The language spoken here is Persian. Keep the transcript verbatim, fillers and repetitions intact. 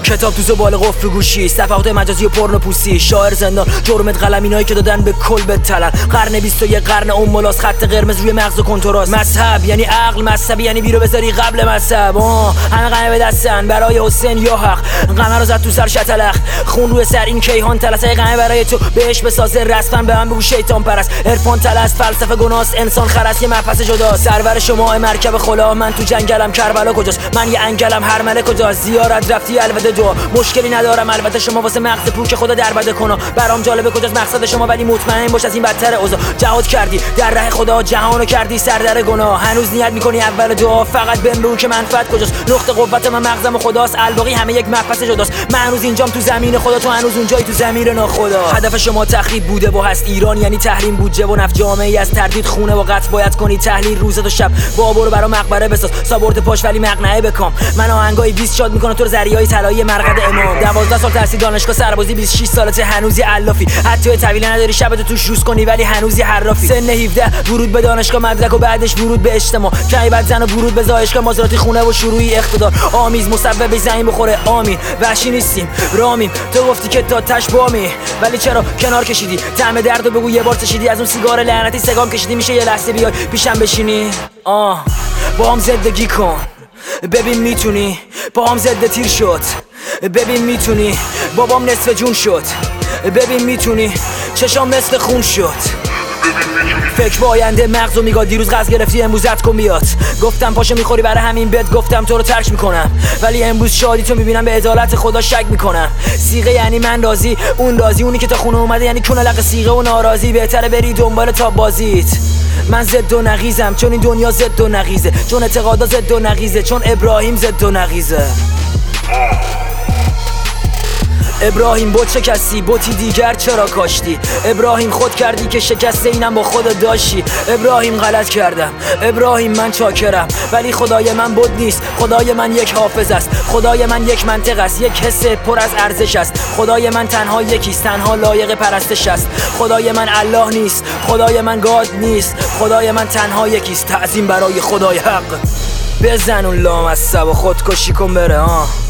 کتاب تو زباله قفل گوشی، صفحات مجازی و پورنو پوسی، شاعر زندان جرمت قلم، اینایی که دادن به کل بتلن. قرن بیست و یک قرن اون ملاس، خط قرمز روی مغز و کنتراست. مذهب یعنی عقل، مذهبی یعنی بیرو بذاری قبل مذهب. همه قمه به دستن برای حسین یا حق، قمه رو زد تو سر شتلخ، خون روی سر این کیهان تلسه قمه برای تو بهش بسازه رسما. به من بگو شیطان پرست، عرفان تلست، فلسفه گناست، انسان خرس یه مبحث جدا. سرور شما مرکب خلا، من تو جنگلم، کربلا کجاست؟ من یه انگلم، هرمله کجاست؟ زیارت رفتی البته دعا، مشکلی ندارم البته شما واسه مغز پوک خدا دربده کنا. برام جالبه کجاست مقصد شما، ولی مطمئن باش از این بدتر اوضاع. جهاد کردی در راه خدا، جهانو کردی سردر گناه. هنوز نیت میکنی اول دعا، فقط بهم بگو که منفعت کجاست؟ نقطه قوت من مغزم و خداست، الباقی همه یک مبحث جداست. من هنوز اینجام تو زمین خدا، تو هنوز اونجایی تو زمین ناخدا. هدف شما تخریب بوده و هست، ایران یعنی تحریم بودجه و نفت، جامعه‌ای از تردید خونه و قتل باید کنی تحلیل روز و شب. با برو برا مقبره بساز، سابورت پاش ولی مقنعه بکام. من آهنگای بیست شاد میکنه تو زریای طلایی مرقد امام. دوازده سال تحصیل دانشگاه سربازی، بیست و شش سالته هنوز علافی. حتی طویل نداری شبتو توش روز کنی ولی هنوز حرافی. سن هفده ورود به دانشگاه، مدرک و بعدش ورود به اجتماع. کمی بعد زن و ورود به زایشگاه، مازراتی خونه و شروعی اقتدار آمیز، مسبب زمین بخوره آمین. وحشی نیستیم رامیم، تو گفتی که تا تش بامی، ولی چرا کنار کشیدی؟ طعم دردو بگو یه بار چشیدی؟ از اون سیگار لعنتی سگام کشیدی؟ میشه یه لحظه بیای پیشم بشینی؟ آه با هم زندگی کن، ببین میتونی. با هم زد تیر شد، ببین میتونی. بابام نصف جون شد، ببین میتونی. چشام مثل خون شد، فکر با آینده مغزو میگاد. دیروز قرض گرفتی امروز ات کن بیاد. گفتم پاشو میخوری برای همین بد، گفتم تو رو ترک میکنم، ولی امروز شادی تو میبینم به عدالت خدا شک میکنم. سیغه یعنی من راضی، اون راضی، اونی که تا خونه اومده یعنی کونه لق سیغه و ناراضی. بهتره بری دنبال تاب بازیت. من زد و نقیزم چون این دنیا زد و نقیزه، چون اعتقادا زد و نقیزه، چون ابراهیم زد و نقیزه. ابراهیم بود شکستی، بوتی دیگر چرا کاشتی؟ ابراهیم خود کردی که شکسته اینم با خود داشتی. ابراهیم غلط کردم، ابراهیم من چاکرم، ولی خدای من بود نیست. خدای من یک حافظ است، خدای من یک منطق است، یک حس پر از ارزش است. خدای من تنها یکیست، تنها لایق پرستش است. خدای من الله نیست، خدای من گاد نیست، خدای من تنها یکیست. تعظیم برای خدای حق. بزن اون لام از سب و خودکشی کن بره. آه